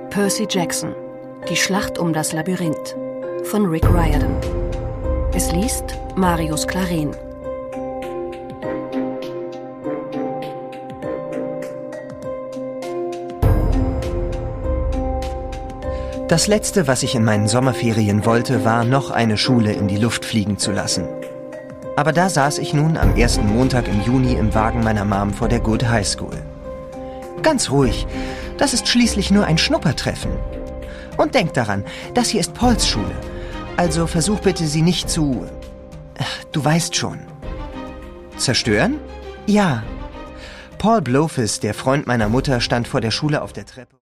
Percy Jackson. Die Schlacht um das Labyrinth von Rick Riordan. Es liest Marius Claren. Das Letzte, was ich in meinen Sommerferien wollte, war, noch eine Schule in die Luft fliegen zu lassen. Aber da saß ich nun am ersten Montag im Juni im Wagen meiner Mom vor der Good High School. Ganz ruhig, das ist schließlich nur ein Schnuppertreffen. Und denk daran, das hier ist Pauls Schule. Also versuch bitte, sie nicht zu... Du weißt schon. Zerstören? Ja. Paul Blowfus, der Freund meiner Mutter, stand vor der Schule auf der Treppe.